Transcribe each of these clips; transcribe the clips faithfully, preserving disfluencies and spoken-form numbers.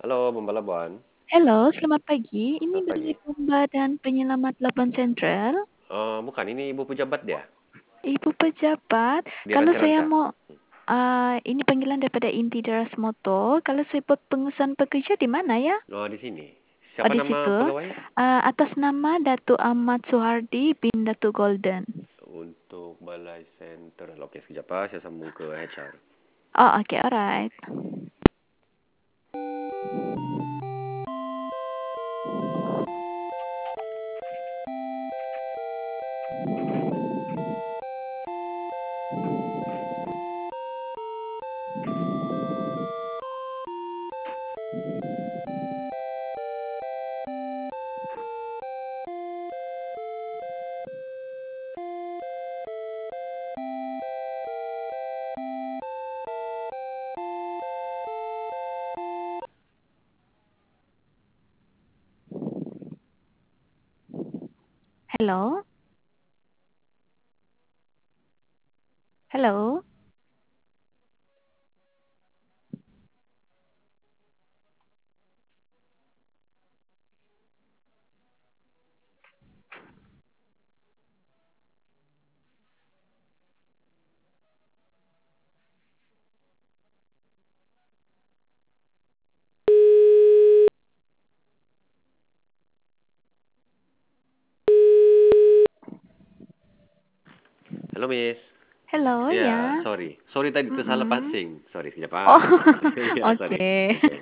Halo, Bung Balaban. Halo, selamat pagi. Ini Selamat pagi. Balai Badan Penyelamat Labuan Sentral. Eh, bukan, ini ibu pejabat dia Ibu pejabat, di kalau saya Ranca-Ranca. mau, uh, ini panggilan daripada Inti Deras Motor. Kalau saya buat pengesahan pekerja di mana ya? Oh, di sini. Oh, Siapa di nama situ. pegawai? Uh, atas nama Datuk Ahmad Suhardi bin Datuk Golden. Untuk Balai Center. Oke, sekejap ah, saya sambung ke H R. Oh, okay, alright. Hello? Hello? Halo, Miss. Hello, Ya, ya. sorry. Sorry tadi tersalah Mm-mm. passing. Sorry, sekejap Oh, ah. Ya, sorry. okay. Oke.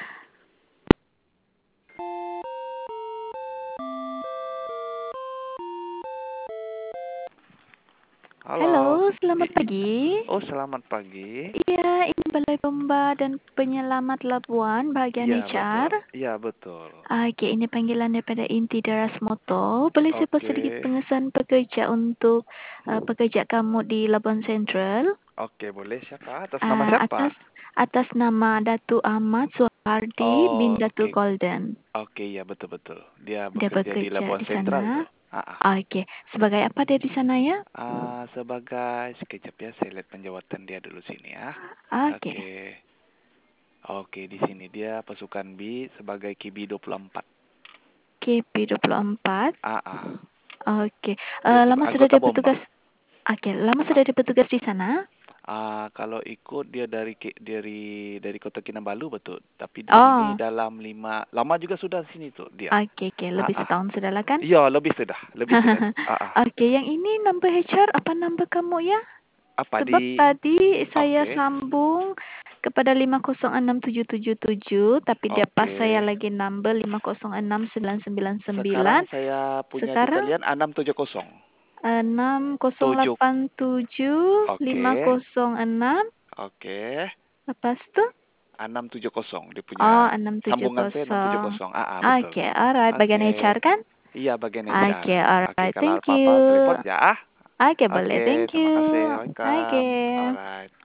Halo. Halo, selamat I- pagi. oh, selamat pagi. Iya, ini Balai Bomba dan Penyelamat Labuan, bahagian Iya, H R. betul. Iya, betul. Oke, ini panggilan daripada Inti Deras Motor. Boleh saya buat Oke. sedikit pengesahan pekerja untuk uh, pekerja kamu di Labuan Central? Oke, boleh siapa? Atas nama Uh, siapa? atas atas nama Datuk Ahmad Suhardi bin Oh, Datuk oke. Golden. Oke, iya betul-betul. Dia Dia bekerja di bekerja Labuan di Sentral sana. tuh. Ah, ah. Oke, sebagai apa dia di sana ya? Ah, sebagai sekejap ya, saya lihat penjawatan dia dulu sini ya. Oke, Oke. Oke, di sini dia pasukan B sebagai K B dua puluh empat. K P dua puluh empat. Ah, ah. Oke, Dia uh, lama sebagai sudah anggota dia bomba. bertugas. Oke, lama Ah, sudah dia bertugas di sana? Ah, kalau ikut dia dari Ki- dari dari Kota Kinabalu betul, tapi di sini Oh, dalam lima lama juga sudah sini tuh dia. oke, oke, Ah, lebih ah. setahun sudah lah kan? Iya, lebih sudah, lebih sudah. Ah, ah. Oke, yang ini number H R apa number kamu ya? Apa Sebab di tadi saya Oke. sambung kepada lima nol enam tujuh tujuh tujuh, tapi dia pas Oke. saya lagi number lima nol enam sembilan sembilan sembilan. Sekarang saya punya di Sekarang talian enam tujuh nol. enam nol tujuh. delapan tujuh lima Oke. nol enam. Oke. Lepas tu? enam tujuh nol dia punya Oh, enam tujuh sambungan saya enam tujuh nol. nol. Ah, ah, betul. Oke, alright, bagian H R Oke. kan? Iya, bagian H R. Oke, Oke, alright, kalau thank apa-apa you. telepon ya. Ah. Oke, boleh, Oke, thank terima you. kasih. Welcome. Oke. Alright.